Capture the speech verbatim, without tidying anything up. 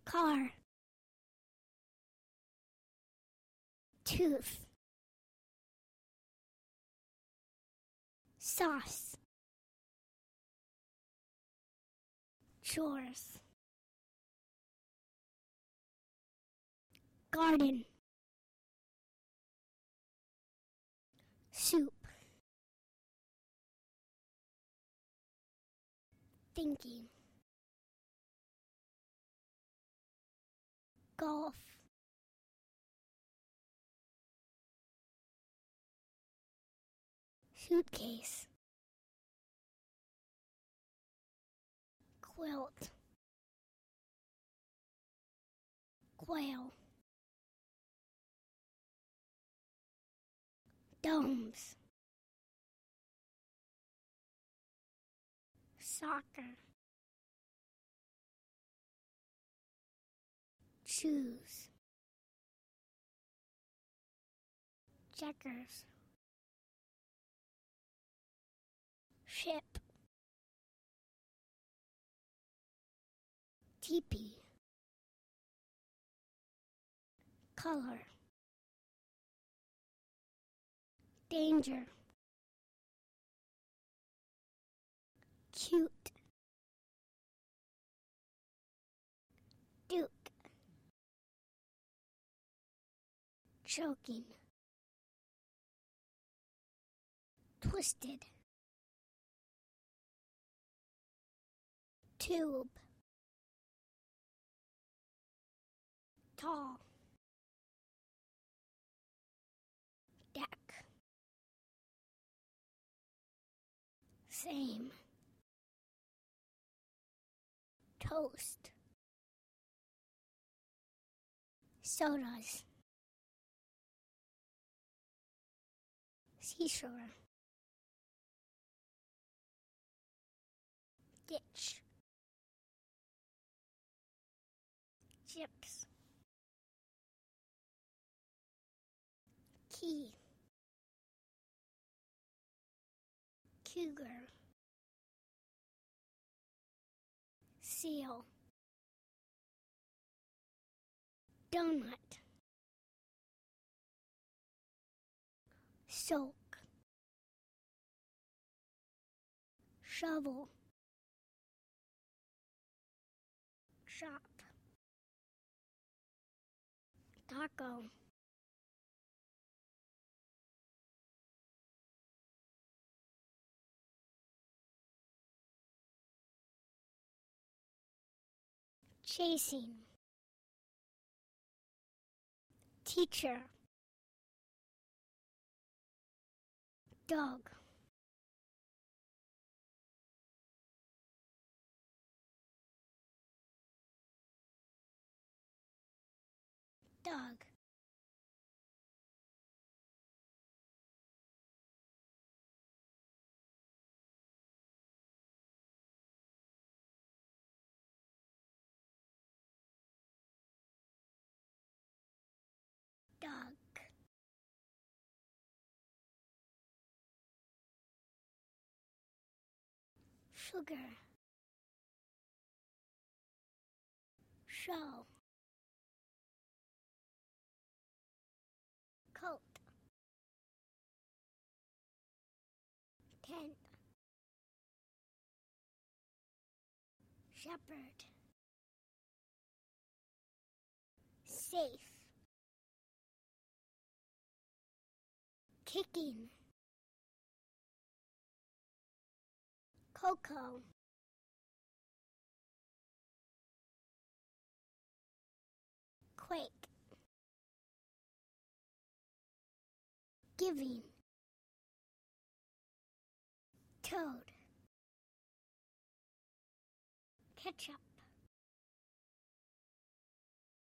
car, tooth, sauce, chores, garden, soup, thinking, golf, suitcase, quilt, quail, domes, soccer, shoes, checkers, ship, teepee, color, danger, cute, duke, choking, twisted, tube, tall, deck, same, toast, sodas, seashore, ditch, chips, key, cougar, seal, donut, soak, shovel, chop, taco, chasing, teacher, dog, dog, dog, sugar, show, coat, tent, shepherd, safe, kicking, cocoa, quake, giving, toad, ketchup,